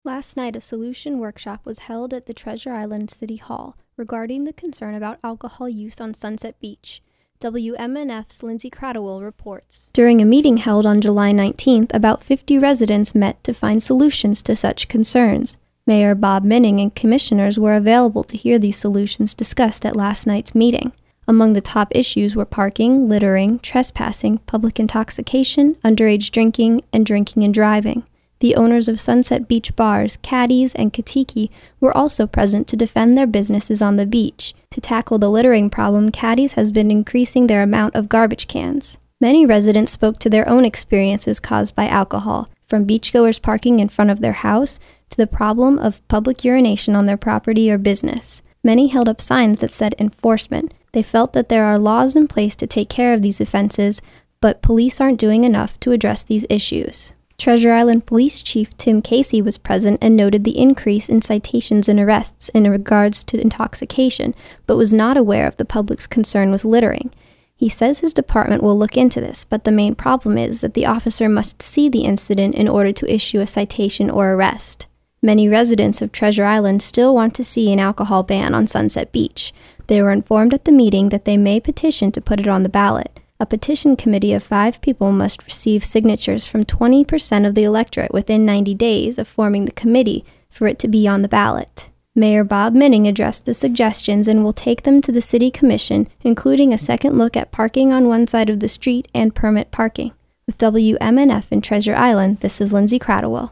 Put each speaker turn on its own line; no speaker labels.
Last night, a solution workshop was held at the Treasure Island City Hall regarding the concern about alcohol use on Sunset Beach. WMNF's Lindsay Cradwell reports. During a meeting held on July 19th, about 50 residents met to find solutions to such concerns. Mayor Bob Minning and commissioners were available to hear these solutions discussed at last night's meeting. Among the top issues were parking, littering, trespassing, public intoxication, underage drinking, and drinking and driving. The owners of Sunset Beach bars, Caddy's, and Katiki were also present to defend their businesses on the beach. To tackle the littering problem, Caddy's has been increasing their amount of garbage cans. Many residents spoke to their own experiences caused by alcohol, from beachgoers parking in front of their house to the problem of public urination on their property or business. Many held up signs that said enforcement. They felt that there are laws in place to take care of these offenses, but police aren't doing enough to address these issues. Treasure Island Police Chief Tim Casey was present and noted the increase in citations and arrests in regards to intoxication, but was not aware of the public's concern with littering. He says his department will look into this, but the main problem is that the officer must see the incident in order to issue a citation or arrest. Many residents of Treasure Island still want to see an alcohol ban on Sunset Beach. They were informed at the meeting that they may petition to put it on the ballot. A petition committee of 5 people must receive signatures from 20% of the electorate within 90 days of forming the committee for it to be on the ballot. Mayor Bob Minning addressed the suggestions and will take them to the City Commission, including a second look at parking on one side of the street and permit parking. With WMNF in Treasure Island, this is Lindsay Cradwell.